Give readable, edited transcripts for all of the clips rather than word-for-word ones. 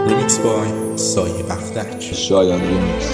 ریمیکس بای سایه بختک. شایان ریمیکس.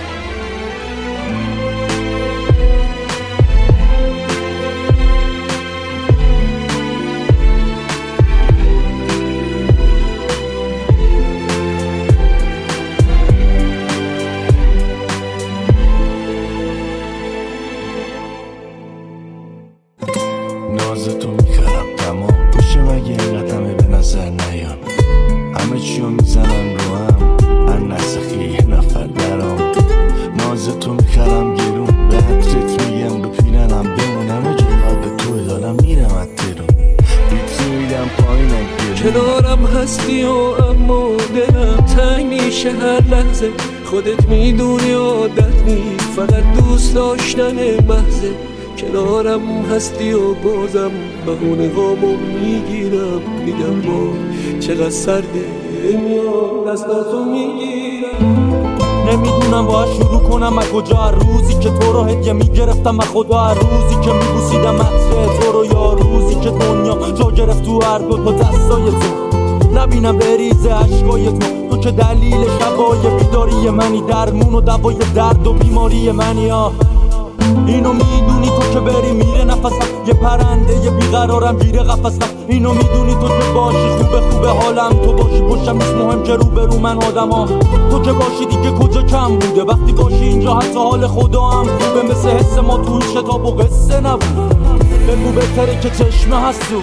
ناز تو میخرم تمام میشه مگه اینقدر همه به نظر نیام، همه چیو میزنم رو هم هر نسخی یه نفر برام. ناز تو میخرم گرون به حدرت میگم رو پیرنم بمون، همه جا یاد توی دارم میرم از ترون بیتو میدم پایینم گرون. کنارم هستی و اما دلم تنگ میشه هر لحظه، خودت میدونی عادت نیست فقط دوست داشتن محضه. کنارم هستی و بازم بهونه هامو میگیرم، میگم با چقدر سرده میام دستاتو میگیرم. نمیدونم باید شروع کنم از کجا، هر روزی که تو رو هدیه میگرفتم از خدا، هر روزی که میبوسیدم عطر تو رو، یا روزی که دنیا جا گرفت تو هر دو تا دستای تو، نبینم بریزه عشقای تو که دلیل شبای بیداری منی، درمون و دوای درد و بیماری منی. اینو میدونی تو که بری میره نفسم، یه پرنده یه بیقرارم گیره قفسم. اینو میدونی تو که باشی خوبه حالم، تو باشی پشتم نیست مهم که رو من آدم تو که باشی دیگه کجا کم بوده، وقتی باشی اینجا حتی حال خدا هم خوبه، مثل حس ما تو این شتاب و قصه نبود. بگو بهتره که چشمه هست تو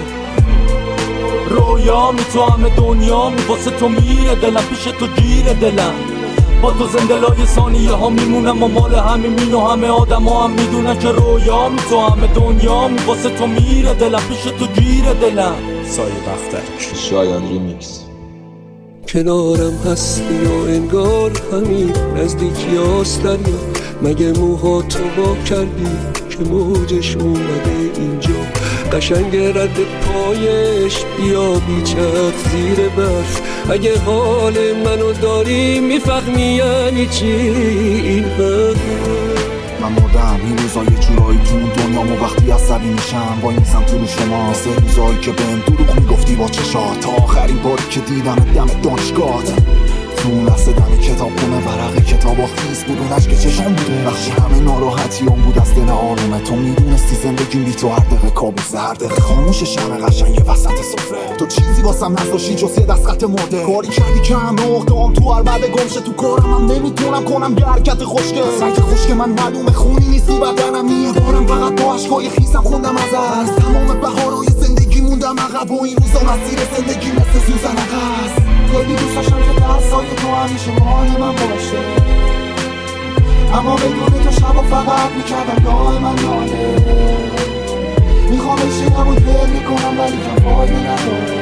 رویا می، تو همه دنیا می، واسه تو میره دلم، پیش تو گیره دلم، با تو زنده لای ثانیه ها میمونم و مال همین و همه آدم ها هم میدونن که رویا می، تو همه دنیا می، واسه تو میره دلم، پیش تو گیره دلم. سایه بختک. شایان ریمیکس. کنارم هستی و انگار همین نزدیکی هاست دریا، مگه موها تو با کردی که موجش اومده اینجا، قشنگ رد پایش بیا بیچت زیر برف. اگه حال منو داری میفهمی یعنی چی این حرف. من مردم این روزا یه جورایی تو اون دنیامو، وقتی عصبی میشم وای میسم تو رو شما، مثل روزایی که بهم دروغ میگفتی با چشات، تا آخرین باری که دیدم دم دانشگاهت، تو اون لحظه دم کتاب خونه ورق کتابا خیس بود، اون عشق چشام بوده، بخشی همه ناراحتیام بود از دل آرومه. تو میدونستی زندگیم بی تو هر دقیقه کابوسه، هر دقیقه خاموش شمع قشنگ وسط سفره، تو چیزی واسم نذاشتی جز یه دست خط مرده، کاری کردی که همه اقدام تو هر بعد گمشه، تو کارم هم نمیتونم کنم یه حرکت خوشگل، رنگ خوشگل من معلومه خونی نیستی بدنم، میدارم فقط با عشقای خیسم خوندم از تمام بهارای زندگی موندم عقب، و این روزا مسیر زندگی مثل سوزن عقب. خیلی دوست داشتم که دستای تو همیشه مال من باشه، اما بدون تو شبا فقط میکردم دای من ناله، میخوام بشینم و دل میکنم ولی که فایده نداره،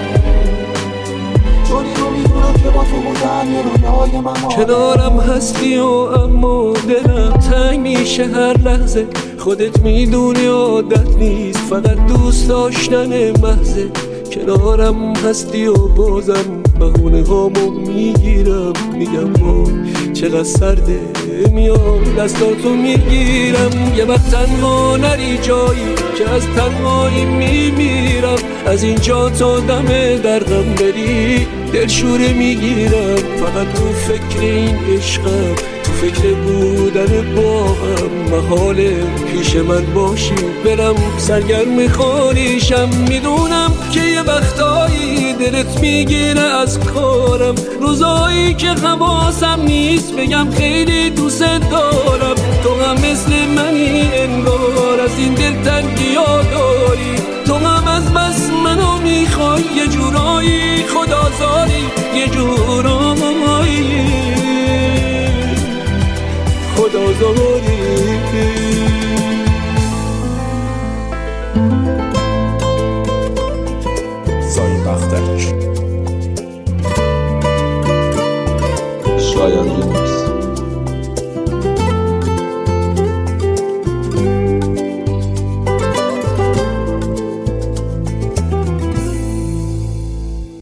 چون اینو میدونم که با تو بودن یه رویای من ماله. کنارم هستی و اما دلم تنگ میشه هر لحظه، خودت میدونی عادت نیست فقط دوست داشتن محضه. کنارم هستی و بازم بهونه هامو میگیرم، میگم با چقدر سرده میام دستاتو میگیرم. یه وقت تنها نری جایی که از تنهایی میمیرم، از اینجا تا دم درغم بری دلشوره میگیرم، فقط تو فکر این عشقم، تو فکر بودن با هم، محاله پیش من باشی برم سرگرم خانیشم. میدونم که یه وقتایی دلت میگیره از کارم، روزایی که حواسم نیست بگم خیلی دوست دارم، تو هم مثل منی انگار از این دلتنگی ها داری، تو هم از بس منو میخوای یه جورایی خدازاری، یه جورایی خدازاری. سایه بختک. شایان ریمیکس.